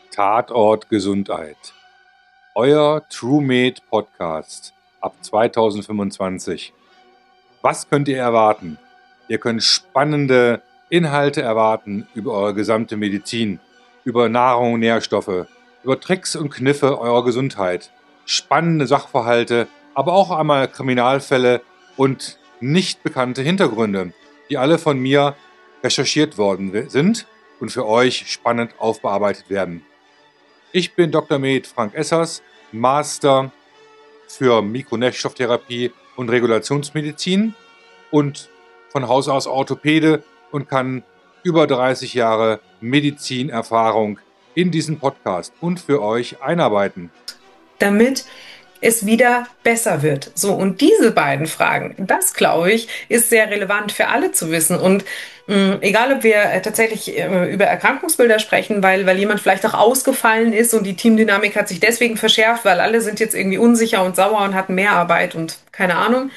Tatort Gesundheit. Euer TrueMed Podcast ab 2025. Was könnt ihr erwarten? Ihr könnt spannende Inhalte erwarten über eure gesamte Medizin, über Nahrung und Nährstoffe, über Tricks und Kniffe eurer Gesundheit, spannende Sachverhalte, aber auch einmal Kriminalfälle und nicht bekannte Hintergründe, die alle von mir recherchiert worden sind und für euch spannend aufbearbeitet werden. Ich bin Dr. Med Frank Essers, Master für Mikronährstofftherapie und Regulationsmedizin und von Haus aus Orthopäde und kann über 30 Jahre Medizinerfahrung in diesen Podcast und für euch einarbeiten. Damit es wieder besser wird. So, und diese beiden Fragen, das glaube ich, ist sehr relevant für alle zu wissen. Und egal, ob wir tatsächlich über Erkrankungsbilder sprechen, weil jemand vielleicht auch ausgefallen ist und die Teamdynamik hat sich deswegen verschärft, weil alle sind jetzt irgendwie unsicher und sauer und hatten mehr Arbeit und keine Ahnung.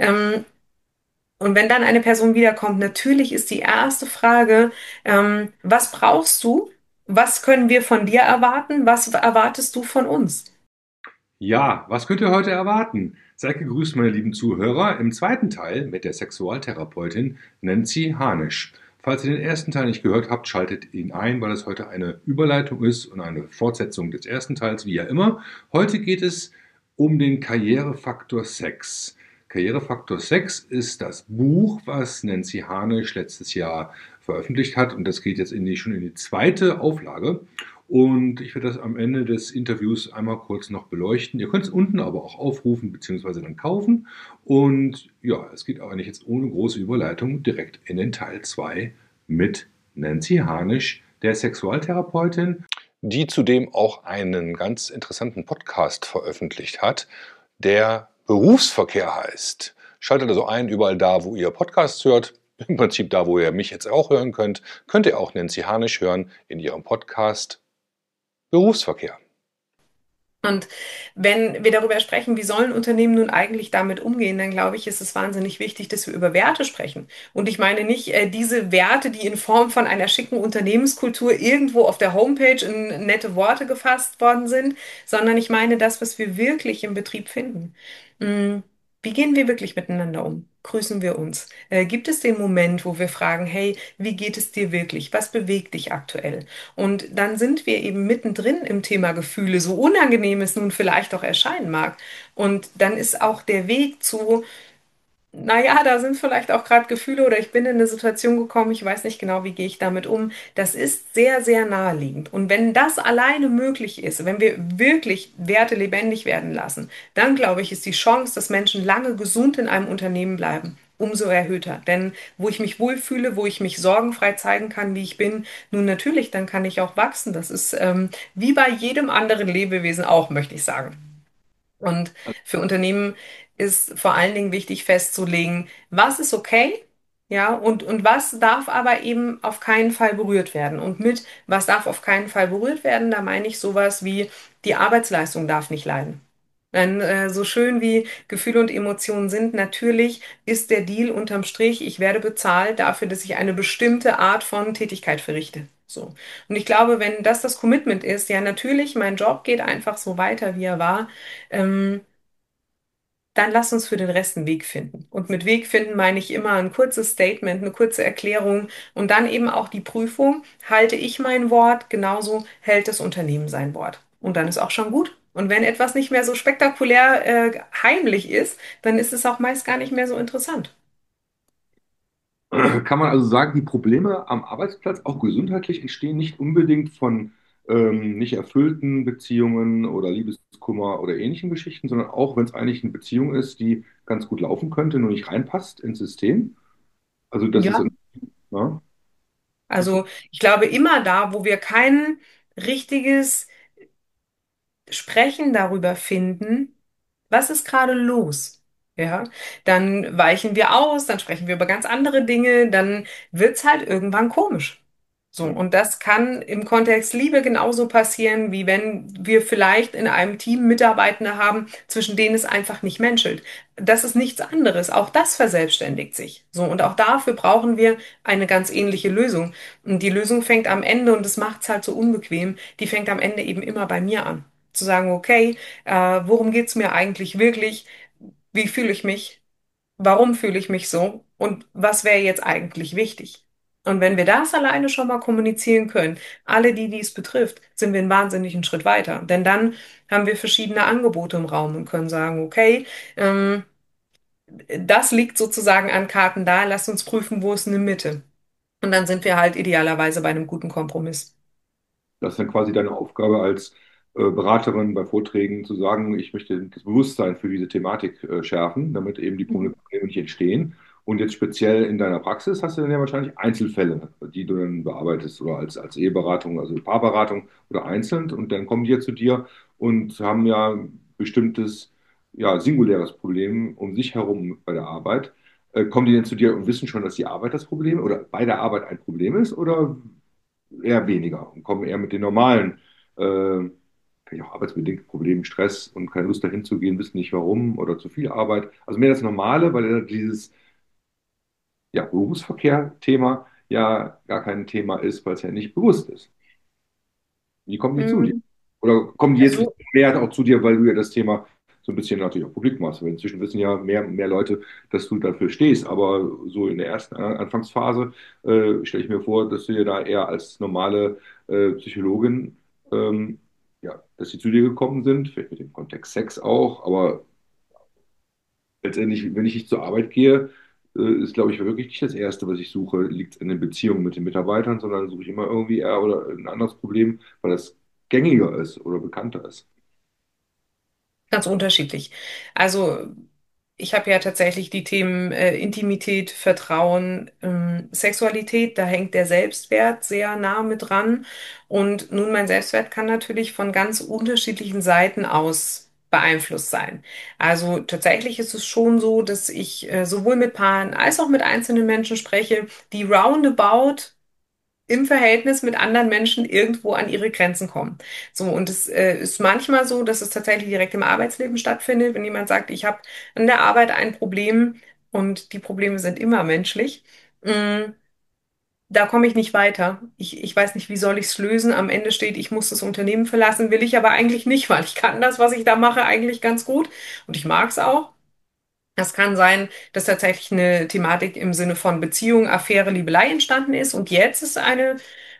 Und wenn dann eine Person wiederkommt, natürlich ist die erste Frage, was brauchst du? Was können wir von dir erwarten? Was erwartest du von uns? Ja, was könnt ihr heute erwarten? Seid gegrüßt, meine lieben Zuhörer, im zweiten Teil mit der Sexualtherapeutin Nancy Harnisch. Falls ihr den ersten Teil nicht gehört habt, schaltet ihn ein, weil es heute eine Überleitung ist und eine Fortsetzung des ersten Teils, wie ja immer. Heute geht es um den Karrierefaktor Sex. Karrierefaktor Sex ist das Buch, was Nancy Harnisch letztes Jahr veröffentlicht hat, und das geht jetzt schon in die zweite Auflage. Und ich werde das am Ende des Interviews einmal kurz noch beleuchten. Ihr könnt es unten aber auch aufrufen bzw. dann kaufen. Und ja, es geht eigentlich jetzt ohne große Überleitung direkt in den Teil 2 mit Nancy Harnisch, der Sexualtherapeutin, die zudem auch einen ganz interessanten Podcast veröffentlicht hat, der Berufsverkehr heißt. Schaltet also ein, überall da, wo ihr Podcasts hört. Im Prinzip da, wo ihr mich jetzt auch hören könnt, könnt ihr auch Nancy Harnisch hören in ihrem Podcast Berufsverkehr. Und wenn wir darüber sprechen, wie sollen Unternehmen nun eigentlich damit umgehen, dann glaube ich, ist es wahnsinnig wichtig, dass wir über Werte sprechen. Und ich meine nicht diese Werte, die in Form von einer schicken Unternehmenskultur irgendwo auf der Homepage in nette Worte gefasst worden sind, sondern ich meine das, was wir wirklich im Betrieb finden. Mm, Wie gehen wir wirklich miteinander um? Grüßen wir uns? Gibt es den Moment, wo wir fragen, hey, wie geht es dir wirklich? Was bewegt dich aktuell? Und dann sind wir eben mittendrin im Thema Gefühle, so unangenehm es nun vielleicht auch erscheinen mag. Und dann ist auch der Weg zu, naja, da sind vielleicht auch gerade Gefühle oder ich bin in eine Situation gekommen, ich weiß nicht genau, wie gehe ich damit um. Das ist sehr, sehr naheliegend. Und wenn das alleine möglich ist, wenn wir wirklich Werte lebendig werden lassen, dann glaube ich, ist die Chance, dass Menschen lange gesund in einem Unternehmen bleiben, umso erhöhter. Denn wo ich mich wohlfühle, wo ich mich sorgenfrei zeigen kann, wie ich bin, nun natürlich, dann kann ich auch wachsen. Das ist wie bei jedem anderen Lebewesen auch, möchte ich sagen. Und für Unternehmen ist vor allen Dingen wichtig festzulegen, was ist okay, ja, und was darf aber eben auf keinen Fall berührt werden. Und mit was darf auf keinen Fall berührt werden, da meine ich sowas wie die Arbeitsleistung darf nicht leiden. Denn so schön wie Gefühle und Emotionen sind, natürlich ist der Deal unterm Strich, ich werde bezahlt dafür, dass ich eine bestimmte Art von Tätigkeit verrichte. So. Und ich glaube, wenn das Commitment ist, ja, natürlich, mein Job geht einfach so weiter, wie er war, ähm, dann lass uns für den Rest einen Weg finden. Und mit Weg finden meine ich immer ein kurzes Statement, eine kurze Erklärung und dann eben auch die Prüfung, halte ich mein Wort, genauso hält das Unternehmen sein Wort. Und dann ist auch schon gut. Und wenn etwas nicht mehr so spektakulär heimlich ist, dann ist es auch meist gar nicht mehr so interessant. Kann man also sagen, die Probleme am Arbeitsplatz, auch gesundheitlich, entstehen nicht unbedingt von nicht erfüllten Beziehungen oder Liebeskummer oder ähnlichen Geschichten, sondern auch, wenn es eigentlich eine Beziehung ist, die ganz gut laufen könnte, nur nicht reinpasst ins System. Also das ist, Ja, ja, das, also ich glaube, immer da, wo wir kein richtiges Sprechen darüber finden, was ist gerade los? Ja, dann weichen wir aus, dann sprechen wir über ganz andere Dinge, dann wird's halt irgendwann komisch. So, und das kann im Kontext Liebe genauso passieren, wie wenn wir vielleicht in einem Team Mitarbeitende haben, zwischen denen es einfach nicht menschelt. Das ist nichts anderes. Auch das verselbstständigt sich. So, und auch dafür brauchen wir eine ganz ähnliche Lösung. Und die Lösung fängt am Ende, und das macht es halt so unbequem, die fängt am Ende eben immer bei mir an. Zu sagen, okay, worum geht's mir eigentlich wirklich? Wie fühle ich mich? Warum fühle ich mich so und was wäre jetzt eigentlich wichtig? Und wenn wir das alleine schon mal kommunizieren können, alle, die es betrifft, sind wir einen wahnsinnigen Schritt weiter. Denn dann haben wir verschiedene Angebote im Raum und können sagen, okay, ähm, das liegt sozusagen an Karten da, lasst uns prüfen, wo ist eine Mitte. Und dann sind wir halt idealerweise bei einem guten Kompromiss. Das ist dann quasi deine Aufgabe als Beraterin bei Vorträgen zu sagen, ich möchte das Bewusstsein für diese Thematik schärfen, damit eben die Probleme nicht entstehen. Und jetzt speziell in deiner Praxis hast du dann ja wahrscheinlich Einzelfälle, die du dann bearbeitest oder als Eheberatung, also Paarberatung oder einzeln. Und dann kommen die ja zu dir und haben ja ein bestimmtes, ja, singuläres Problem um sich herum bei der Arbeit. Kommen die denn zu dir und wissen schon, dass die Arbeit das Problem oder bei der Arbeit ein Problem ist? Oder eher weniger und kommen eher mit den normalen, vielleicht auch arbeitsbedingten Problemen, Stress und keine Lust dahin zu gehen, wissen nicht warum oder zu viel Arbeit. Also mehr das Normale, weil ja dieses ja, Berufsverkehr-Thema ja gar kein Thema ist, weil es ja nicht bewusst ist. Wie kommen die zu dir? Mhm. Oder kommen die jetzt Also, mehr auch zu dir, weil du ja das Thema so ein bisschen natürlich auch publik machst? Weil inzwischen wissen ja mehr Leute, dass du dafür stehst. Aber so in der ersten Anfangsphase stelle ich mir vor, dass du ja da eher als normale Psychologin, ja, dass sie zu dir gekommen sind, vielleicht mit dem Kontext Sex auch. Aber letztendlich, wenn ich nicht zur Arbeit gehe, ist, glaube ich, wirklich nicht das Erste, was ich suche, liegt in den Beziehungen mit den Mitarbeitern, sondern suche ich immer irgendwie eher oder ein anderes Problem, weil das gängiger ist oder bekannter ist. ganz unterschiedlich. Also ich habe ja tatsächlich die Themen Intimität, Vertrauen, Sexualität, da hängt der Selbstwert sehr nah mit dran. Und nun, mein Selbstwert kann natürlich von ganz unterschiedlichen Seiten aus beeinflusst sein. Also tatsächlich ist es schon so, dass ich sowohl mit Paaren als auch mit einzelnen Menschen spreche, die roundabout im Verhältnis mit anderen Menschen irgendwo an ihre Grenzen kommen. So, und es ist manchmal so, dass es tatsächlich direkt im Arbeitsleben stattfindet, wenn jemand sagt, ich habe an der Arbeit ein Problem und die Probleme sind immer menschlich. mm, Da komme ich nicht weiter. Ich weiß nicht, wie soll ich es lösen. Am Ende steht, ich muss das Unternehmen verlassen, will ich aber eigentlich nicht, weil ich kann das, was ich da mache, eigentlich ganz gut und ich mag es auch. Das kann sein, dass tatsächlich eine Thematik im Sinne von Beziehung, Affäre, Liebelei entstanden ist und jetzt ist eine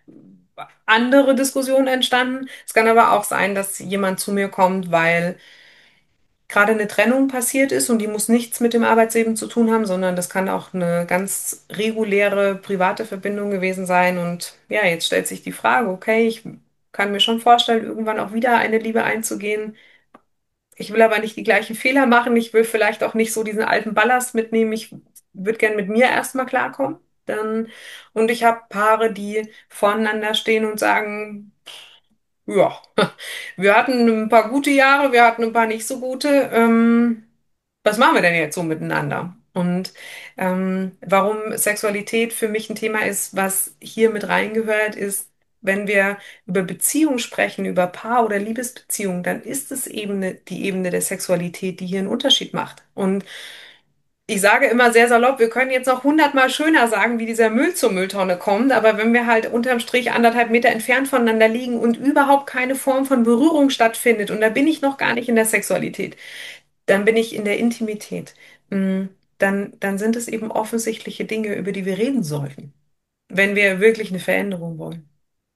andere Diskussion entstanden. Es kann aber auch sein, dass jemand zu mir kommt, weil gerade eine Trennung passiert ist und die muss nichts mit dem Arbeitsleben zu tun haben, sondern das kann auch eine ganz reguläre private Verbindung gewesen sein. Und ja, jetzt stellt sich die Frage, okay, ich kann mir schon vorstellen, irgendwann auch wieder eine Liebe einzugehen. Ich will aber nicht die gleichen Fehler machen. Ich will vielleicht auch nicht so diesen alten Ballast mitnehmen. Ich würde gern mit mir erstmal klarkommen. Dann, und ich habe Paare, die voneinander stehen und sagen, ja, wir hatten ein paar gute Jahre, wir hatten ein paar nicht so gute. Was machen wir denn jetzt so miteinander? Und warum Sexualität für mich ein Thema ist, was hier mit reingehört, ist, wenn wir über Beziehung sprechen, über Paar- oder Liebesbeziehung, dann ist es eben die Ebene der Sexualität, die hier einen Unterschied macht. Und ich sage immer sehr salopp, wir können jetzt noch 100-mal schöner sagen, wie dieser Müll zur Mülltonne kommt, aber wenn wir halt unterm Strich 1,5 Meter entfernt voneinander liegen und überhaupt keine Form von Berührung stattfindet, und da bin ich noch gar nicht in der Sexualität, dann bin ich in der Intimität, mm, dann sind es eben offensichtliche Dinge, über die wir reden sollten, wenn wir wirklich eine Veränderung wollen.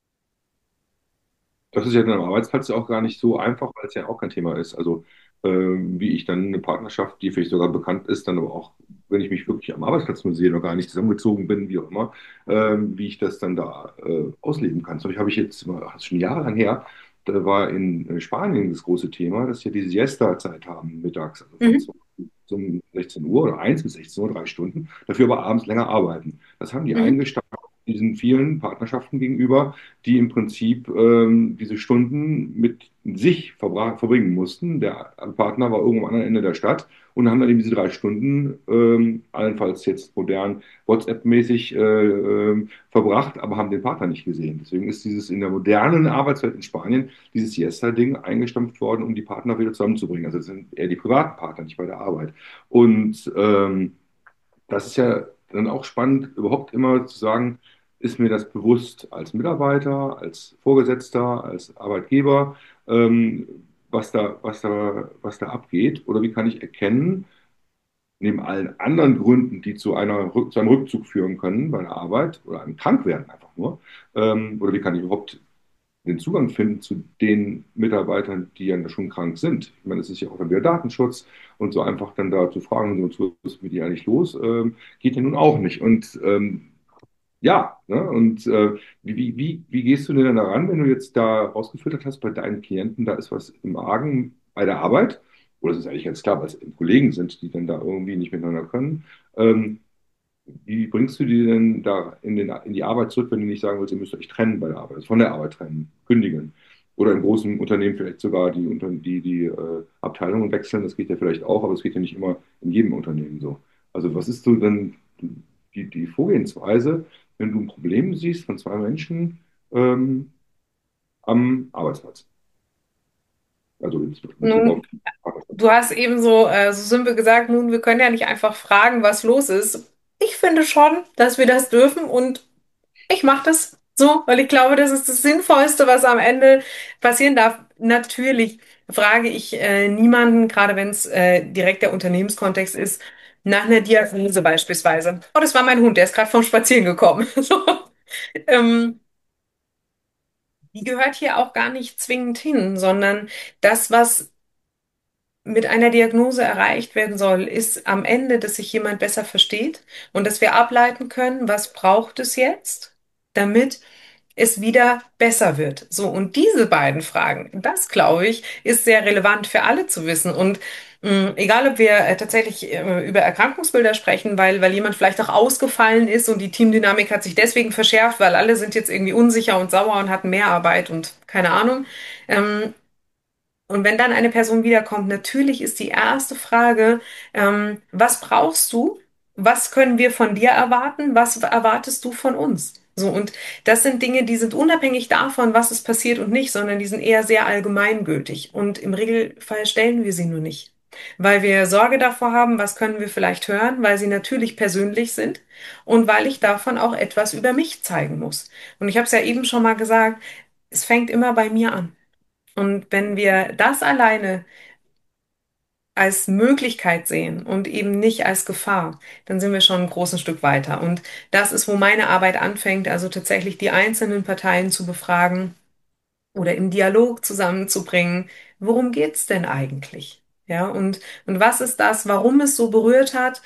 Das ist ja dann am Arbeitsplatz ja auch gar nicht so einfach, weil es ja auch kein Thema ist. Also wie ich dann eine Partnerschaft, die vielleicht sogar bekannt ist, dann aber auch, wenn ich mich wirklich am Arbeitsplatz nur sehe, noch gar nicht zusammengezogen bin, wie auch immer, wie ich das dann da ausleben kann. Zum Beispiel habe ich jetzt, das ist schon jahrelang her, da war in Spanien das große Thema, dass sie die Siesta-Zeit haben mittags, also von Mhm. 12 um 16 Uhr oder 1 bis 16 Uhr, 3 Stunden, dafür aber abends länger arbeiten. Das haben die Mhm. eingestellt diesen vielen Partnerschaften gegenüber, die im Prinzip diese Stunden mit sich verbringen mussten. Der Partner war irgendwo am anderen Ende der Stadt und haben dann eben diese 3 Stunden, allenfalls jetzt modern WhatsApp-mäßig verbracht, aber haben den Partner nicht gesehen. Deswegen ist dieses in der modernen Arbeitswelt in Spanien dieses Siesta-Ding eingestampft worden, um die Partner wieder zusammenzubringen. Also es sind eher die privaten Partner, nicht bei der Arbeit. Und das ist ja dann auch spannend, überhaupt immer zu sagen, ist mir das bewusst als Mitarbeiter, als Vorgesetzter, als Arbeitgeber, was da abgeht? Oder wie kann ich erkennen, neben allen anderen Gründen, die zu einem Rückzug führen können bei der Arbeit oder einem Krankwerden einfach nur, oder wie kann ich überhaupt den Zugang finden zu den Mitarbeitern, die ja schon krank sind. Ich meine, es ist ja auch dann wieder Datenschutz und so einfach dann da zu fragen, so, was ist mit dir eigentlich los, geht ja nun auch nicht. Und ja, ne? Und wie gehst du denn dann daran, wenn du jetzt da rausgefiltert hast, bei deinen Klienten, da ist was im Argen bei der Arbeit? Oder es ist eigentlich ganz klar, weil es eben Kollegen sind, die dann da irgendwie nicht miteinander können. Ähm, Wie bringst du die denn da in die Arbeit zurück, wenn du nicht sagen willst, ihr müsst euch trennen bei der Arbeit, also von der Arbeit trennen, kündigen? Oder in großen Unternehmen vielleicht sogar die Abteilungen wechseln, das geht ja vielleicht auch, aber es geht ja nicht immer in jedem Unternehmen so. Also was ist so denn die Vorgehensweise, wenn du ein Problem siehst von 2 Menschen am Arbeitsplatz? Also in Bezug auf Nun, du hast eben so simpel gesagt, nun, wir können ja nicht einfach fragen, was los ist. Ich finde schon, dass wir das dürfen und ich mache das so, weil ich glaube, das ist das Sinnvollste, was am Ende passieren darf. Natürlich frage ich niemanden, gerade wenn es direkt der Unternehmenskontext ist, nach einer Diagnose beispielsweise. Oh, das war mein Hund, der ist gerade vom Spazieren gekommen. So, ähm, die gehört hier auch gar nicht zwingend hin, sondern das, was mit einer Diagnose erreicht werden soll, ist am Ende, dass sich jemand besser versteht und dass wir ableiten können, was braucht es jetzt, damit es wieder besser wird. So, und diese beiden Fragen, das glaube ich, ist sehr relevant für alle zu wissen. Und egal, ob wir tatsächlich über Erkrankungsbilder sprechen, weil jemand vielleicht auch ausgefallen ist und die Teamdynamik hat sich deswegen verschärft, weil alle sind jetzt irgendwie unsicher und sauer und hatten mehr Arbeit und keine Ahnung. Und wenn dann eine Person wiederkommt, natürlich ist die erste Frage, was brauchst du? Was können wir von dir erwarten? Was erwartest du von uns? So, und das sind Dinge, die sind unabhängig davon, was es passiert und nicht, sondern die sind eher sehr allgemeingültig. Und im Regelfall stellen wir sie nur nicht, weil wir Sorge davor haben, was können wir vielleicht hören, weil sie natürlich persönlich sind und weil ich davon auch etwas über mich zeigen muss. Und ich habe es ja eben schon mal gesagt, es fängt immer bei mir an. Und wenn wir das alleine als Möglichkeit sehen und eben nicht als Gefahr, dann sind wir schon ein großes Stück weiter. Und das ist, wo meine Arbeit anfängt, also tatsächlich die einzelnen Parteien zu befragen oder im Dialog zusammenzubringen. Worum geht's denn eigentlich? Ja, und was ist das, warum es so berührt hat?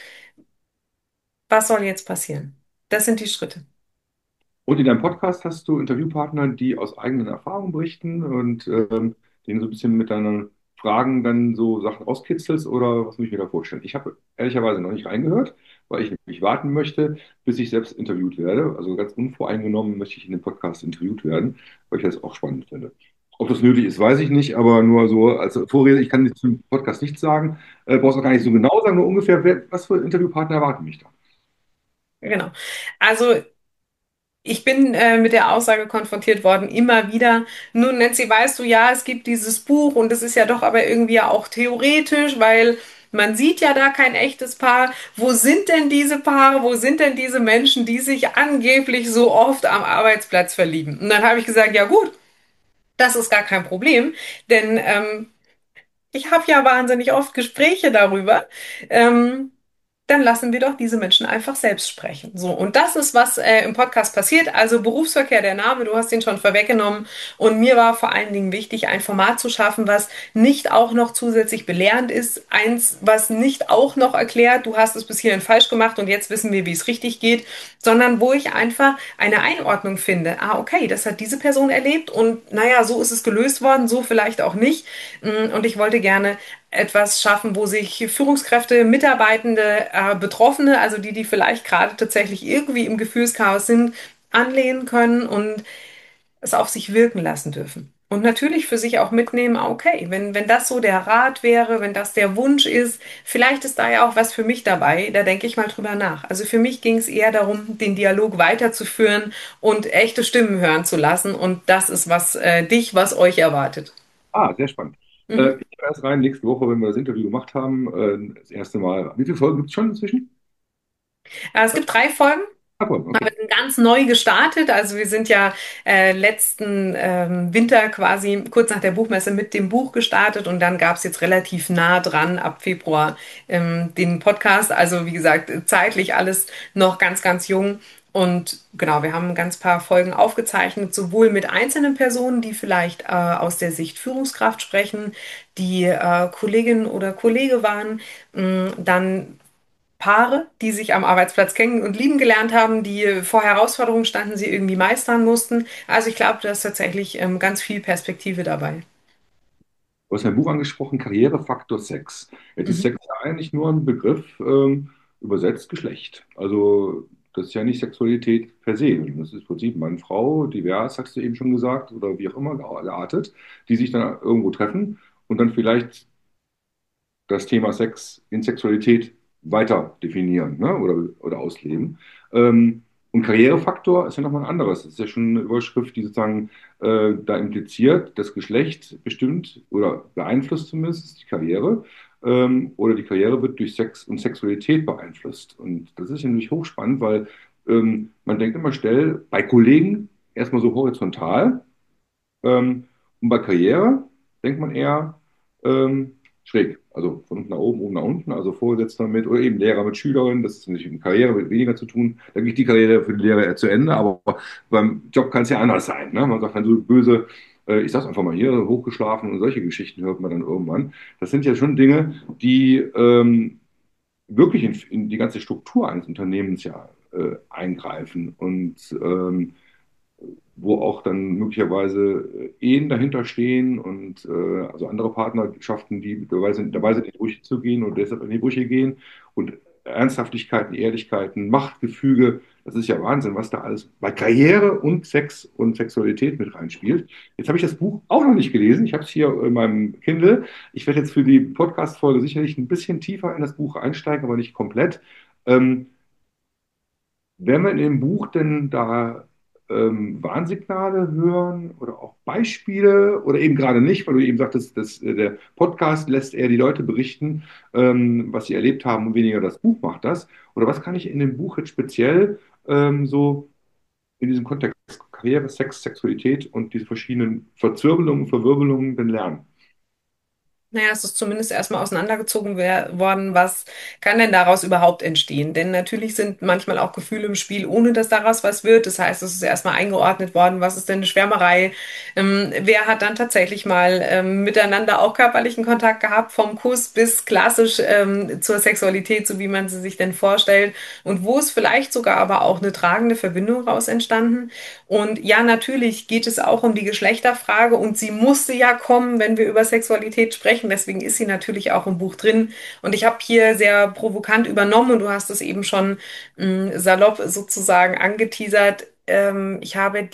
Was soll jetzt passieren? Das sind die Schritte. Und in deinem Podcast hast du Interviewpartner, die aus eigenen Erfahrungen berichten und denen so ein bisschen mit deinen Fragen dann so Sachen rauskitzelst oder was muss ich mir da vorstellen? Ich habe ehrlicherweise noch nicht reingehört, weil ich nämlich warten möchte, bis ich selbst interviewt werde. Also ganz unvoreingenommen möchte ich in dem Podcast interviewt werden, weil ich das auch spannend finde. Ob das nötig ist, weiß ich nicht, aber nur so als Vorrede, ich kann zum Podcast nichts sagen, brauchst auch gar nicht so genau sagen, nur ungefähr, was für Interviewpartner erwarten mich da. Genau. Also ich bin mit der Aussage konfrontiert worden, immer wieder. Nun, Nancy, weißt du, ja, es gibt dieses Buch und es ist ja doch aber irgendwie ja auch theoretisch, weil man sieht ja da kein echtes Paar. Wo sind denn diese Paare? Wo sind denn diese Menschen, die sich angeblich so oft am Arbeitsplatz verlieben? Und dann habe ich gesagt, ja gut, das ist gar kein Problem, denn ich habe ja wahnsinnig oft Gespräche darüber. Ähm, Dann lassen wir doch diese Menschen einfach selbst sprechen. So, und das ist, was im Podcast passiert. Also Berufsverkehr, der Name, du hast ihn schon vorweggenommen. Und mir war vor allen Dingen wichtig, ein Format zu schaffen, was nicht auch noch zusätzlich belehrend ist. Eins, was nicht auch noch erklärt, du hast es bis hierhin falsch gemacht und jetzt wissen wir, wie es richtig geht, sondern wo ich einfach eine Einordnung finde. Ah, okay, das hat diese Person erlebt und naja, so ist es gelöst worden, so vielleicht auch nicht. Und ich wollte gerne etwas schaffen, wo sich Führungskräfte, Mitarbeitende, Betroffene, also die vielleicht gerade tatsächlich irgendwie im Gefühlschaos sind, anlehnen können und es auf sich wirken lassen dürfen. Und natürlich für sich auch mitnehmen, okay, wenn das so der Rat wäre, wenn das der Wunsch ist, vielleicht ist da ja auch was für mich dabei, da denke ich mal drüber nach. Also für mich ging es eher darum, den Dialog weiterzuführen und echte Stimmen hören zu lassen. Und das ist, was dich, was euch erwartet. Ah, sehr spannend. Mhm. Ich gehe erst rein nächste Woche, wenn wir das Interview gemacht haben. Das erste Mal. Wie viele Folgen gibt es schon inzwischen? Es gibt 3 Folgen. Ah, Folgen, Wir okay. sind ganz neu gestartet. Also wir sind ja letzten Winter quasi kurz nach der Buchmesse mit dem Buch gestartet und dann gab es jetzt relativ nah dran ab Februar den Podcast. Also wie gesagt, zeitlich alles noch ganz, ganz jung. Und genau, wir haben ein ganz paar Folgen aufgezeichnet, sowohl mit einzelnen Personen, die vielleicht aus der Sicht Führungskraft sprechen, die Kollegin oder Kollege waren, dann Paare, die sich am Arbeitsplatz kennen und lieben gelernt haben, die vor Herausforderungen standen, sie irgendwie meistern mussten. Also ich glaube, da ist tatsächlich ganz viel Perspektive dabei. Du hast ein Buch angesprochen, Karrierefaktor Sex. Jetzt ist Mhm. Sex ja eigentlich nur ein Begriff, übersetzt Geschlecht. Also das ist ja nicht Sexualität per se. Das ist im Prinzip Mann, Frau, divers, hast du eben schon gesagt, oder wie auch immer geartet, die sich dann irgendwo treffen und dann vielleicht das Thema Sex in Sexualität weiter definieren, ne? Oder ausleben. Und Karrierefaktor ist ja nochmal ein anderes. Das ist ja schon eine Überschrift, die sozusagen da impliziert, das Geschlecht bestimmt oder beeinflusst zumindest die Karriere. Oder die Karriere wird durch Sex und Sexualität beeinflusst. Und das ist ja nämlich hochspannend, weil man denkt immer schnell bei Kollegen erstmal so horizontal, und bei Karriere denkt man eher schräg. Also von unten nach oben nach unten, also Vorgesetzter mit oder eben Lehrer mit Schülerin. Das ist nicht mit Karriere mit weniger zu tun. Da geht die Karriere für die Lehrer eher zu Ende, aber beim Job kann es ja anders sein. Ne? Man sagt dann so böse, ich sag's einfach mal hier, hochgeschlafen und solche Geschichten hört man dann irgendwann. Das sind ja schon Dinge, die wirklich in die ganze Struktur eines Unternehmens ja eingreifen und wo auch dann möglicherweise Ehen dahinter stehen und also andere Partnerschaften, die dabei sind in die Brüche zu gehen und deshalb in die Brüche gehen und Ernsthaftigkeiten, Ehrlichkeiten, Machtgefüge, das ist ja Wahnsinn, was da alles bei Karriere und Sex und Sexualität mit reinspielt. Jetzt habe ich das Buch auch noch nicht gelesen, ich habe es hier in meinem Kindle. Ich werde jetzt für die Podcast-Folge sicherlich ein bisschen tiefer in das Buch einsteigen, aber nicht komplett. Ähm, Werden wir in dem Buch denn da Warnsignale hören oder auch Beispiele oder eben gerade nicht, weil du eben sagtest, der Podcast lässt eher die Leute berichten, was sie erlebt haben und weniger das Buch macht das? Oder was kann ich in dem Buch jetzt speziell so in diesem Kontext Karriere, Sex, Sexualität und diese verschiedenen Verzwirbelungen, Verwirbelungen denn lernen? Naja, es ist zumindest erstmal auseinandergezogen worden, was kann denn daraus überhaupt entstehen? Denn natürlich sind manchmal auch Gefühle im Spiel, ohne dass daraus was wird. Das heißt, es ist erstmal eingeordnet worden, was ist denn eine Schwärmerei? Wer hat dann tatsächlich mal miteinander auch körperlichen Kontakt gehabt, vom Kuss bis klassisch zur Sexualität, so wie man sie sich denn vorstellt? Und wo ist vielleicht sogar aber auch eine tragende Verbindung raus entstanden? Und ja, natürlich geht es auch um die Geschlechterfrage und sie musste ja kommen, wenn wir über Sexualität sprechen. Deswegen ist sie natürlich auch im Buch drin. Und ich habe hier sehr provokant übernommen und du hast es eben schon salopp sozusagen angeteasert. Ich habe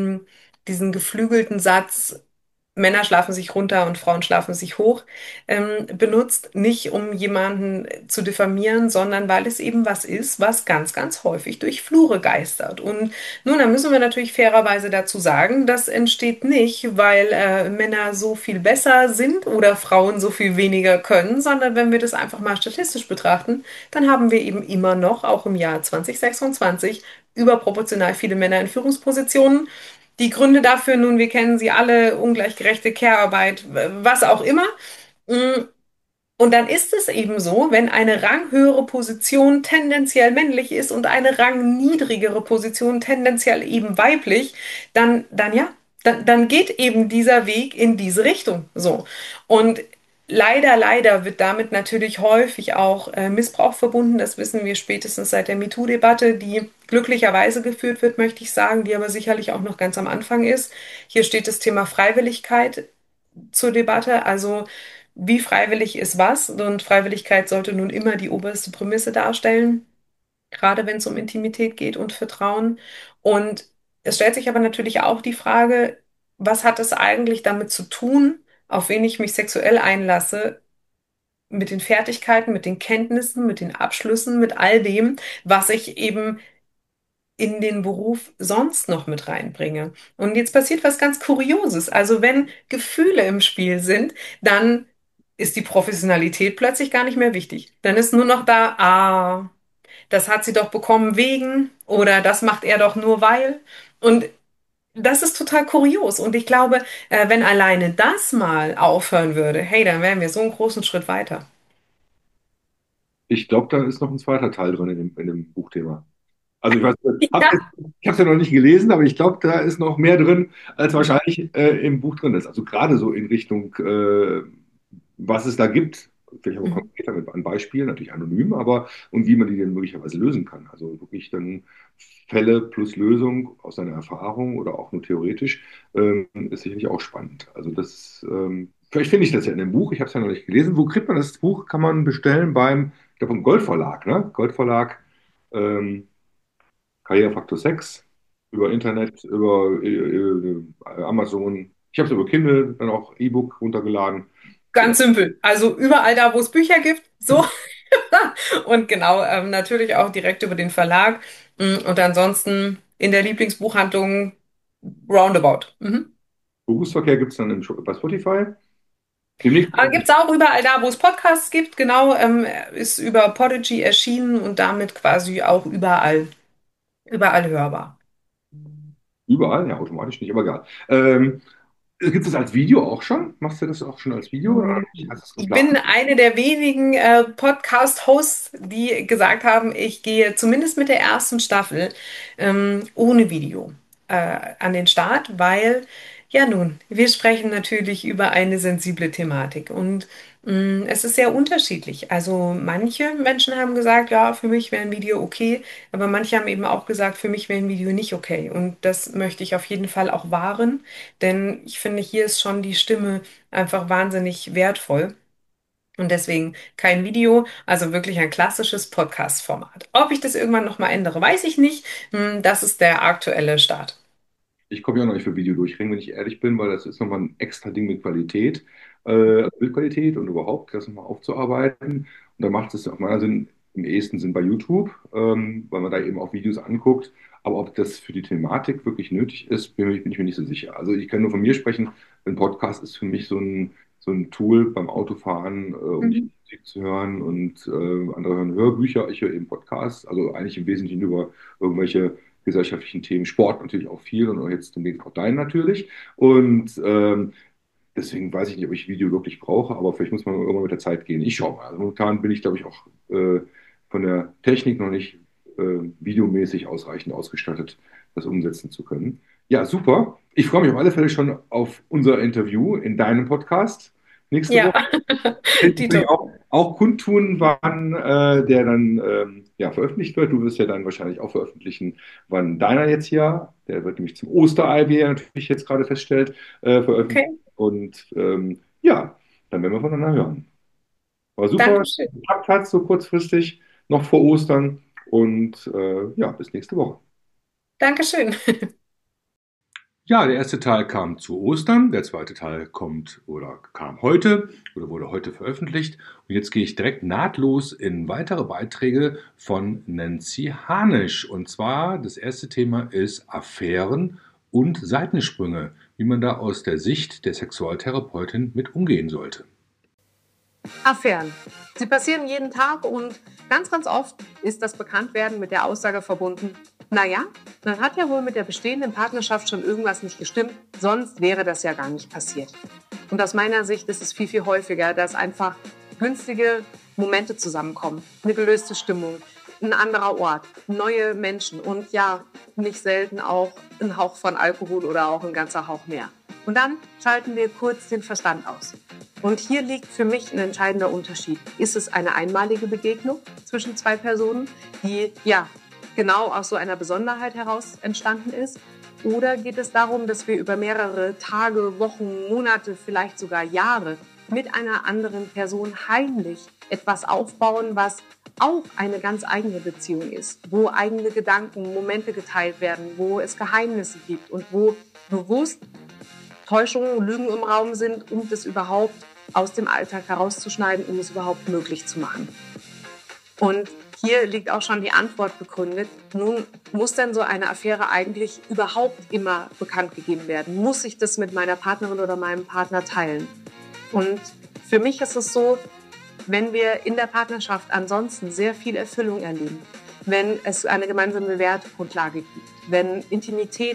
diesen geflügelten Satz, Männer schlafen sich runter und Frauen schlafen sich hoch, benutzt, nicht um jemanden zu diffamieren, sondern weil es eben was ist, was ganz, ganz häufig durch Flure geistert. Und nun, da müssen wir natürlich fairerweise dazu sagen, das entsteht nicht, weil Männer so viel besser sind oder Frauen so viel weniger können, sondern wenn wir das einfach mal statistisch betrachten, dann haben wir eben immer noch, auch im Jahr 2026, überproportional viele Männer in Führungspositionen. Die Gründe dafür, nun, wir kennen sie alle, ungleichgerechte Care-Arbeit, was auch immer. Mm, Und dann ist es eben so, wenn eine ranghöhere Position tendenziell männlich ist und eine rangniedrigere Position tendenziell eben weiblich, dann ja, dann geht eben dieser Weg in diese Richtung. So. Und leider wird damit natürlich häufig auch Missbrauch verbunden. Das wissen wir spätestens seit der MeToo-Debatte, die glücklicherweise geführt wird, möchte ich sagen, die aber sicherlich auch noch ganz am Anfang ist. Hier steht das Thema Freiwilligkeit zur Debatte. Also wie freiwillig ist was? Und Freiwilligkeit sollte nun immer die oberste Prämisse darstellen, gerade wenn es um Intimität geht und Vertrauen. Und Es stellt sich aber natürlich auch die Frage, was hat es eigentlich damit zu tun, auf wen ich mich sexuell einlasse, mit den Fertigkeiten, mit den Kenntnissen, mit den Abschlüssen, mit all dem, was ich eben in den Beruf sonst noch mit reinbringe. Und jetzt passiert was ganz Kurioses. Also wenn Gefühle im Spiel sind, dann ist die Professionalität plötzlich gar nicht mehr wichtig. Dann ist nur noch da, das hat sie doch bekommen wegen oder das macht er doch nur weil. Und das ist total kurios. Und ich glaube, wenn alleine das mal aufhören würde, hey, dann wären wir so einen großen Schritt weiter. Ich glaube, da ist noch ein zweiter Teil drin in dem Buchthema. Also ich weiß, Ja. ich habe es ja noch nicht gelesen, aber ich glaube, da ist noch mehr drin, als wahrscheinlich im Buch drin ist. Also gerade so in Richtung, was es da gibt, vielleicht aber Mhm. konkreter mit an Beispielen, natürlich anonym, aber und wie man die denn möglicherweise lösen kann. Also wirklich dann Fälle plus Lösung aus seiner Erfahrung oder auch nur theoretisch, ist sicherlich auch spannend. Also das, vielleicht finde ich das ja in dem Buch, ich habe es ja noch nicht gelesen. Wo kriegt man das Buch? Kann man bestellen beim, ich glaube, im Goldverlag, ne? Goldverlag. Ähm, Karrierefaktor 6 über Internet, über Amazon. Ich habe es über Kindle, dann auch E-Book runtergeladen. Ja, Ganz simpel. Also überall da, wo es Bücher gibt, so. Und genau, natürlich auch direkt über den Verlag. Und ansonsten in der Lieblingsbuchhandlung Roundabout. Mhm. Berufsverkehr gibt es dann bei Spotify. Demnächst Aber gibt es auch überall da, wo es Podcasts gibt. Genau, ist über Podigy erschienen und damit quasi auch überall hörbar. überall, ja, automatisch nicht, aber egal. Gibt es das als Video auch schon? Machst du das auch schon als Video oder nicht? Hast du es Ich geplant? bin eine der wenigen Podcast-Hosts, die gesagt haben, ich gehe zumindest mit der ersten Staffel ohne Video an den Start, weil, ja nun, wir sprechen natürlich über eine sensible Thematik und es ist sehr unterschiedlich. Also manche Menschen haben gesagt, ja, für mich wäre ein Video okay, aber manche haben eben auch gesagt, für mich wäre ein Video nicht okay. Und das möchte ich auf jeden Fall auch wahren, denn ich finde, hier ist schon die Stimme einfach wahnsinnig wertvoll. Und deswegen kein Video, also wirklich ein klassisches Podcast-Format. Ob ich das irgendwann nochmal ändere, weiß ich nicht. Das ist der aktuelle Start. Ich komme ja noch nicht für Video durchringen, wenn ich ehrlich bin, weil das ist nochmal ein extra Ding mit Qualität, Bildqualität und überhaupt das nochmal aufzuarbeiten. Und da macht es aus meiner Sinn im ehesten Sinn bei YouTube, weil man da eben auch Videos anguckt. Aber ob das für die Thematik wirklich nötig ist, bin ich mir nicht so sicher. Also ich kann nur von mir sprechen. Ein Podcast ist für mich so ein Tool beim Autofahren, um die Mhm. Musik zu hören und andere hören Hörbücher. Ich höre eben Podcasts, also eigentlich im Wesentlichen über irgendwelche gesellschaftlichen Themen, Sport natürlich auch viel und auch jetzt demnächst auch deinen natürlich. Und deswegen weiß ich nicht, ob ich Video wirklich brauche, aber vielleicht muss man irgendwann mit der Zeit gehen. Ich schaue mal. Also momentan bin ich, glaube ich, auch von der Technik noch nicht videomäßig ausreichend ausgestattet, das umsetzen zu können. Ja, super. Ich freue mich auf alle Fälle schon auf unser Interview in deinem Podcast nächste Ja, Woche. Ich will Dito. auch kundtun, wann der dann ja, veröffentlicht wird. Du wirst ja dann wahrscheinlich auch veröffentlichen, wann deiner jetzt hier, der wird nämlich zum Osterei, wie er natürlich jetzt gerade feststellt, veröffentlicht. Okay, Und ja, dann werden wir voneinander hören. War super, dass es Dankeschön. geklappt hat, so kurzfristig, noch vor Ostern. Und ja, bis nächste Woche. Dankeschön. Ja, der erste Teil kam zu Ostern, der zweite Teil kommt oder kam heute oder wurde heute veröffentlicht. Und jetzt gehe ich direkt nahtlos in weitere Beiträge von Nancy Hanisch. Und zwar, das erste Thema ist Affären und Seitensprünge, wie man da aus der Sicht der Sexualtherapeutin mit umgehen sollte. Affären. Sie passieren jeden Tag und ganz oft ist das Bekanntwerden mit der Aussage verbunden, naja, dann hat ja wohl mit der bestehenden Partnerschaft schon irgendwas nicht gestimmt, sonst wäre das ja gar nicht passiert. Und aus meiner Sicht ist es viel häufiger, dass einfach günstige Momente zusammenkommen, eine gelöste Stimmung, ein anderer Ort, neue Menschen und ja, nicht selten auch ein Hauch von Alkohol oder auch ein ganzer Hauch mehr. Und dann schalten wir kurz den Verstand aus. Und hier liegt für mich ein entscheidender Unterschied. Ist es eine einmalige Begegnung zwischen zwei Personen, die ja genau aus so einer Besonderheit heraus entstanden ist? Oder geht es darum, dass wir über mehrere Tage, Wochen, Monate, vielleicht sogar Jahre mit einer anderen Person heimlich etwas aufbauen, was auch eine ganz eigene Beziehung ist, wo eigene Gedanken, Momente geteilt werden, wo es Geheimnisse gibt und wo bewusst Täuschungen, Lügen im Raum sind, um das überhaupt aus dem Alltag herauszuschneiden, um es überhaupt möglich zu machen. Und hier liegt auch schon die Antwort begründet. Nun, muss denn so eine Affäre eigentlich überhaupt immer bekannt gegeben werden? Muss ich das mit meiner Partnerin oder meinem Partner teilen? Und für mich ist es so, wenn wir in der Partnerschaft ansonsten sehr viel Erfüllung erleben, wenn es eine gemeinsame Wertgrundlage gibt, wenn Intimität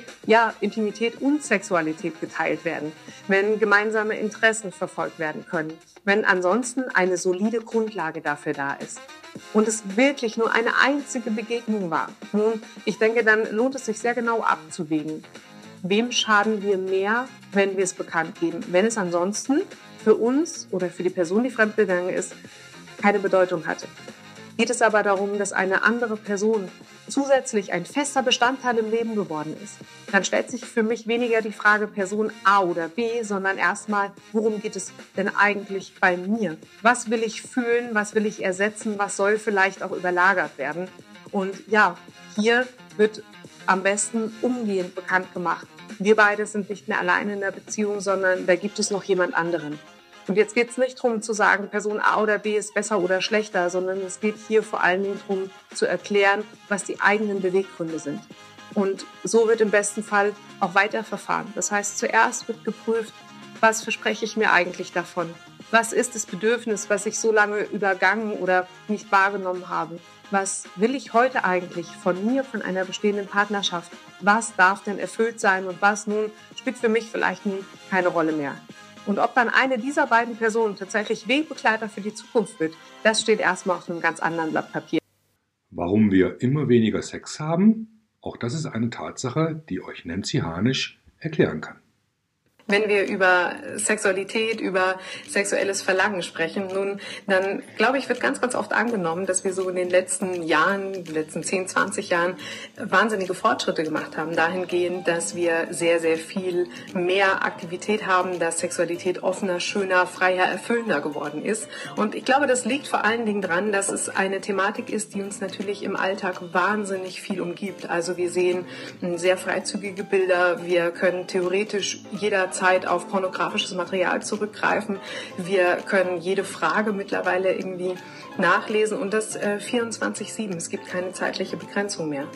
und Sexualität geteilt werden, wenn gemeinsame Interessen verfolgt werden können, wenn ansonsten eine solide Grundlage dafür da ist und es wirklich nur eine einzige Begegnung war. Nun, ich denke, dann lohnt es sich sehr genau abzuwägen, wem schaden wir mehr, wenn wir es bekannt geben, wenn es ansonsten für uns oder für die Person, die fremdgegangen ist, keine Bedeutung hatte. Geht es aber darum, dass eine andere Person zusätzlich ein fester Bestandteil im Leben geworden ist, dann stellt sich für mich weniger die Frage Person A oder B, sondern erstmal, worum geht es denn eigentlich bei mir? Was will ich fühlen? Was will ich ersetzen? Was soll vielleicht auch überlagert werden? Und ja, hier wird am besten umgehend bekannt gemacht. Wir beide sind nicht mehr alleine in der Beziehung, sondern da gibt es noch jemand anderen. Und jetzt geht es nicht darum zu sagen, Person A oder B ist besser oder schlechter, sondern es geht hier vor allen Dingen darum zu erklären, was die eigenen Beweggründe sind. Und so wird im besten Fall auch weiterverfahren. Das heißt, zuerst wird geprüft, was verspreche ich mir eigentlich davon? Was ist das Bedürfnis, was ich so lange übergangen oder nicht wahrgenommen habe? Was will ich heute eigentlich von mir, von einer bestehenden Partnerschaft? Was darf denn erfüllt sein und was nun spielt für mich vielleicht nun keine Rolle mehr? Und ob dann eine dieser beiden Personen tatsächlich Wegbegleiter für die Zukunft wird, das steht erstmal auf einem ganz anderen Blatt Papier. Warum wir immer weniger Sex haben, auch das ist eine Tatsache, die euch Nancy Harnisch erklären kann. Wenn wir über Sexualität, über sexuelles Verlangen sprechen, nun, dann glaube ich, wird ganz, ganz oft angenommen, dass wir so in den letzten Jahren, den letzten 10, 20 Jahren wahnsinnige Fortschritte gemacht haben, dahingehend, dass wir sehr, sehr viel mehr Aktivität haben, dass Sexualität offener, schöner, freier, erfüllender geworden ist. Und ich glaube, das liegt vor allen Dingen daran, dass es eine Thematik ist, die uns natürlich im Alltag wahnsinnig viel umgibt. Also wir sehen sehr freizügige Bilder, wir können theoretisch jederzeit auf pornografisches Material zurückgreifen. Wir können jede Frage mittlerweile irgendwie nachlesen und das 24/7. Es gibt keine zeitliche Begrenzung mehr.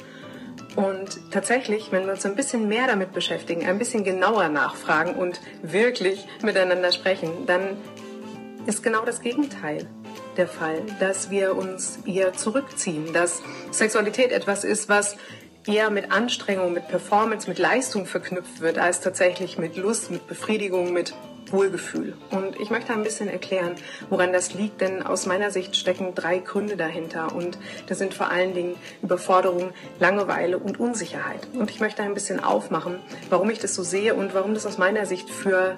Und tatsächlich, wenn wir uns ein bisschen mehr damit beschäftigen, ein bisschen genauer nachfragen und wirklich miteinander sprechen, dann ist genau das Gegenteil der Fall, dass wir uns eher zurückziehen, dass Sexualität etwas ist, was eher mit Anstrengung, mit Performance, mit Leistung verknüpft wird, als tatsächlich mit Lust, mit Befriedigung, mit Wohlgefühl. Und ich möchte ein bisschen erklären, woran das liegt, denn aus meiner Sicht stecken 3 Gründe dahinter und das sind vor allen Dingen Überforderung, Langeweile und Unsicherheit. Und ich möchte ein bisschen aufmachen, warum ich das so sehe und warum das aus meiner Sicht für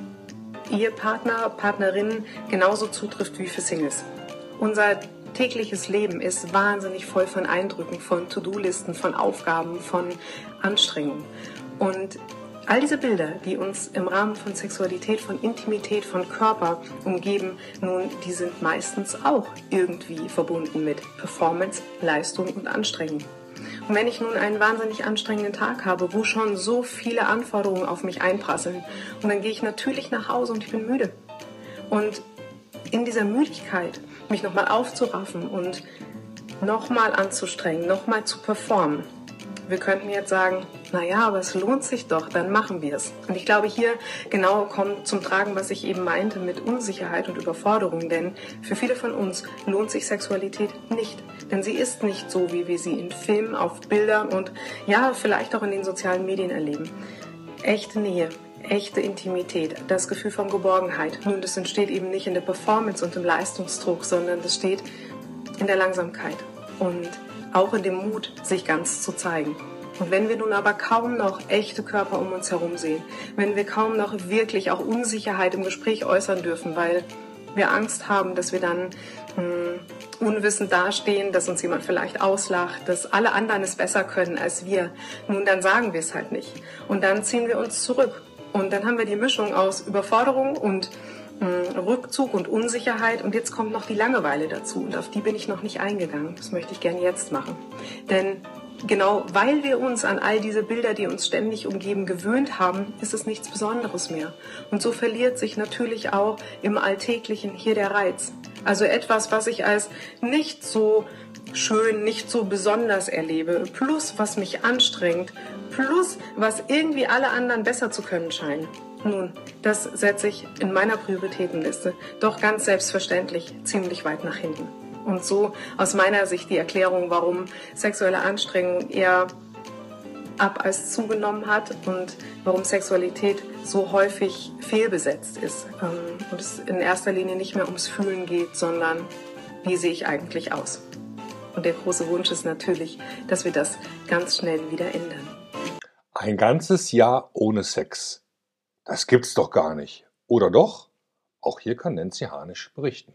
Ehepartner, Partnerinnen genauso zutrifft wie für Singles. Unser tägliches Leben ist wahnsinnig voll von Eindrücken, von To-Do-Listen, von Aufgaben, von Anstrengungen. Und all diese Bilder, die uns im Rahmen von Sexualität, von Intimität, von Körper umgeben, nun, die sind meistens auch irgendwie verbunden mit Performance, Leistung und Anstrengung. Und wenn ich nun einen wahnsinnig anstrengenden Tag habe, wo schon so viele Anforderungen auf mich einprasseln, und dann gehe ich natürlich nach Hause und ich bin müde. Und in dieser Müdigkeit mich nochmal aufzuraffen und nochmal anzustrengen, nochmal zu performen. Wir könnten jetzt sagen, naja, aber es lohnt sich doch, dann machen wir es. Und ich glaube, hier genau kommt zum Tragen, was ich eben meinte mit Unsicherheit und Überforderung. Denn für viele von uns lohnt sich Sexualität nicht. Denn sie ist nicht so, wie wir sie in Filmen, auf Bildern und ja, vielleicht auch in den sozialen Medien erleben. Echte Nähe, echte Intimität, das Gefühl von Geborgenheit. Nun, das entsteht eben nicht in der Performance und im Leistungsdruck, sondern das steht in der Langsamkeit und auch in dem Mut, sich ganz zu zeigen. Und wenn wir nun aber kaum noch echte Körper um uns herum sehen, wenn wir kaum noch wirklich auch Unsicherheit im Gespräch äußern dürfen, weil wir Angst haben, dass wir dann unwissend dastehen, dass uns jemand vielleicht auslacht, dass alle anderen es besser können als wir, nun, dann sagen wir es halt nicht. Und dann ziehen wir uns zurück. Und dann haben wir die Mischung aus Überforderung und Rückzug und Unsicherheit. Und jetzt kommt noch die Langeweile dazu. Und auf die bin ich noch nicht eingegangen. Das möchte ich gerne jetzt machen. Denn genau weil wir uns an all diese Bilder, die uns ständig umgeben, gewöhnt haben, ist es nichts Besonderes mehr. Und so verliert sich natürlich auch im Alltäglichen hier der Reiz. Also etwas, was ich als nicht so schön, nicht so besonders erlebe, plus was mich anstrengt, plus was irgendwie alle anderen besser zu können scheinen. Nun, das setze ich in meiner Prioritätenliste doch ganz selbstverständlich ziemlich weit nach hinten. Und so aus meiner Sicht die Erklärung, warum sexuelle Anstrengung eher ab als zugenommen hat und warum Sexualität so häufig fehlbesetzt ist und es in erster Linie nicht mehr ums Fühlen geht, sondern wie sehe ich eigentlich aus. Und der große Wunsch ist natürlich, dass wir das ganz schnell wieder ändern. Ein ganzes Jahr ohne Sex. Das gibt's doch gar nicht. Oder doch? Auch hier kann Nancy Harnisch berichten.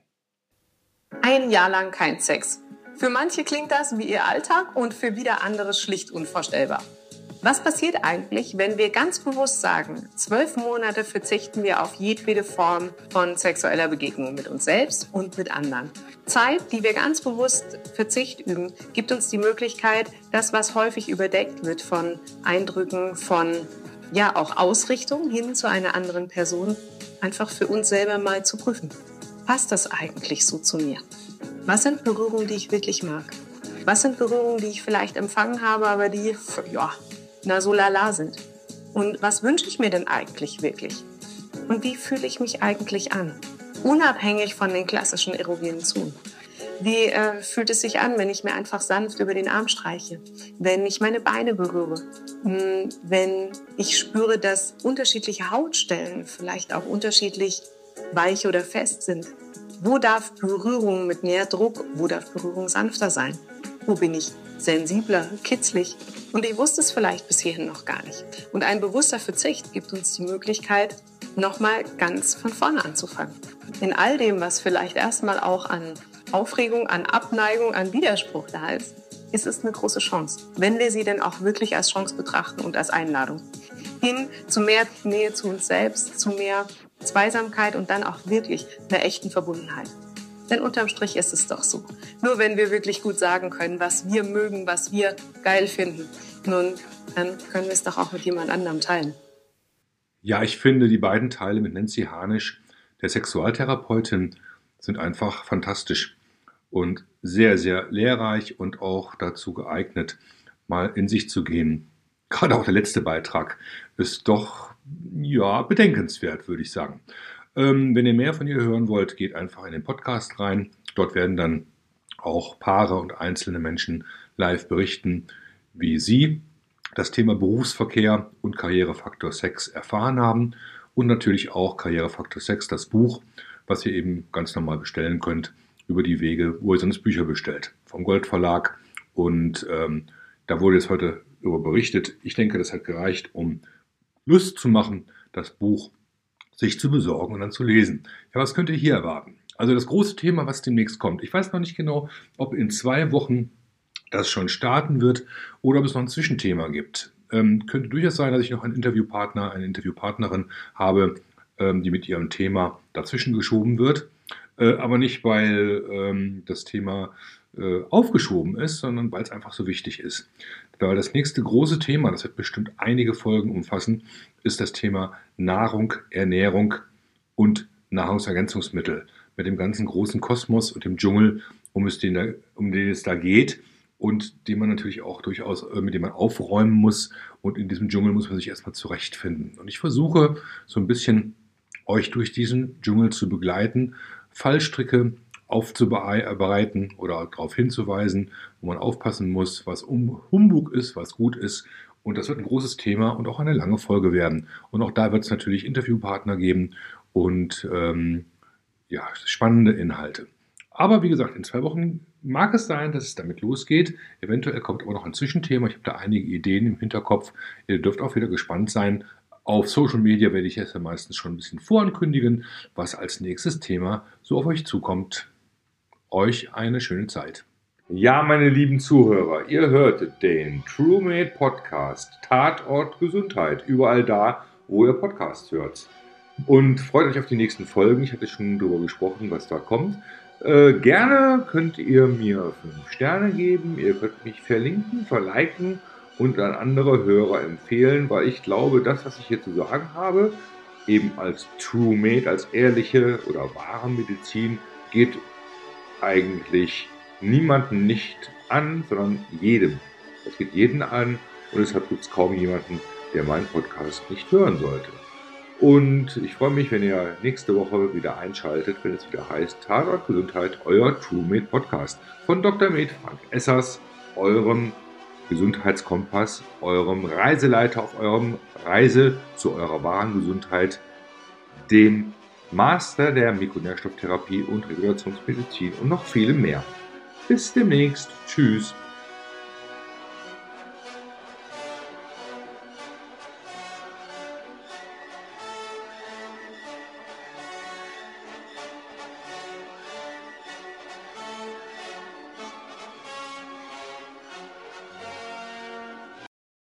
Ein Jahr lang kein Sex. Für manche klingt das wie ihr Alltag und für wieder andere schlicht unvorstellbar. Was passiert eigentlich, wenn wir ganz bewusst sagen, 12 Monate verzichten wir auf jedwede Form von sexueller Begegnung mit uns selbst und mit anderen? Zeit, die wir ganz bewusst Verzicht üben, gibt uns die Möglichkeit, das, was häufig überdeckt wird von Eindrücken, von auch Ausrichtung hin zu einer anderen Person, einfach für uns selber mal zu prüfen. Passt das eigentlich so zu mir? Was sind Berührungen, die ich wirklich mag? Was sind Berührungen, die ich vielleicht empfangen habe, aber die, so lala sind? Und was wünsche ich mir denn eigentlich wirklich? Und wie fühle ich mich eigentlich an? Unabhängig von den klassischen erogenen Zonen. Wie fühlt es sich an, wenn ich mir einfach sanft über den Arm streiche? Wenn ich meine Beine berühre? Wenn ich spüre, dass unterschiedliche Hautstellen vielleicht auch unterschiedlich weich oder fest sind? Wo darf Berührung mit mehr Druck, wo darf Berührung sanfter sein? Wo bin ich sensibler, kitzlig? Und ich wusste es vielleicht bis hierhin noch gar nicht. Und ein bewusster Verzicht gibt uns die Möglichkeit, nochmal ganz von vorne anzufangen. In all dem, was vielleicht erstmal auch an Aufregung, an Abneigung, an Widerspruch da ist, ist es eine große Chance. Wenn wir sie denn auch wirklich als Chance betrachten und als Einladung. Hin zu mehr Nähe zu uns selbst, zu mehr Zweisamkeit und dann auch wirklich einer echten Verbundenheit. Denn unterm Strich ist es doch so. Nur wenn wir wirklich gut sagen können, was wir mögen, was wir geil finden, nun, dann können wir es doch auch mit jemand anderem teilen. Ja, ich finde, die beiden Teile mit Nancy Harnisch, der Sexualtherapeutin, sind einfach fantastisch und sehr, sehr lehrreich und auch dazu geeignet, mal in sich zu gehen. Gerade auch der letzte Beitrag ist doch, bedenkenswert, würde ich sagen. Wenn ihr mehr von ihr hören wollt, geht einfach in den Podcast rein. Dort werden dann auch Paare und einzelne Menschen live berichten, wie sie das Thema Berufsverkehr und Karrierefaktor Sex erfahren haben. Und natürlich auch Karrierefaktor Sex, das Buch, was ihr eben ganz normal bestellen könnt über die Wege, wo ihr sonst Bücher bestellt. Vom Gold Verlag. Und da wurde jetzt heute darüber berichtet. Ich denke, das hat gereicht, um Lust zu machen, das Buch sich zu besorgen und dann zu lesen. Ja, was könnt ihr hier erwarten? Also das große Thema, was demnächst kommt. Ich weiß noch nicht genau, ob in 2 Wochen das schon starten wird oder ob es noch ein Zwischenthema gibt. Könnte durchaus sein, dass ich noch einen Interviewpartner, eine Interviewpartnerin habe, die mit ihrem Thema dazwischen geschoben wird. Aber nicht, weil das Thema aufgeschoben ist, sondern weil es einfach so wichtig ist. Weil das nächste große Thema, das wird bestimmt einige Folgen umfassen, ist das Thema Nahrung, Ernährung und Nahrungsergänzungsmittel. Mit dem ganzen großen Kosmos und dem Dschungel, um den es da geht und den man natürlich auch durchaus, mit dem man aufräumen muss. Und in diesem Dschungel muss man sich erstmal zurechtfinden. Und ich versuche so ein bisschen euch durch diesen Dschungel zu begleiten, Fallstricke aufzubereiten oder darauf hinzuweisen, wo man aufpassen muss, was Humbug ist, was gut ist. Und das wird ein großes Thema und auch eine lange Folge werden. Und auch da wird es natürlich Interviewpartner geben und spannende Inhalte. Aber wie gesagt, in 2 Wochen mag es sein, dass es damit losgeht. Eventuell kommt aber noch ein Zwischenthema. Ich habe da einige Ideen im Hinterkopf. Ihr dürft auch wieder gespannt sein. Auf Social Media werde ich es ja meistens schon ein bisschen vorankündigen, was als nächstes Thema so auf euch zukommt. Euch eine schöne Zeit. Ja, meine lieben Zuhörer, ihr hörtet den TrueMate Podcast, Tatort Gesundheit, überall da, wo ihr Podcasts hört. Und freut euch auf die nächsten Folgen. Ich hatte schon darüber gesprochen, was da kommt. Gerne könnt ihr mir 5 Sterne geben. Ihr könnt mich verlinken, verliken und an andere Hörer empfehlen, weil ich glaube, das, was ich hier zu sagen habe, eben als TrueMed, als ehrliche oder wahre Medizin, geht eigentlich niemanden nicht an, sondern jedem. Das geht jeden an und deshalb gibt es kaum jemanden, der meinen Podcast nicht hören sollte. Und ich freue mich, wenn ihr nächste Woche wieder einschaltet, wenn es wieder heißt Tatort Gesundheit, euer TrueMed Podcast von Dr. Med Frank Essers, eurem Gesundheitskompass, eurem Reiseleiter auf eurem Reise zu eurer wahren Gesundheit, dem Master der Mikronährstofftherapie und Regulationsmedizin und noch viele mehr. Bis demnächst. Tschüss.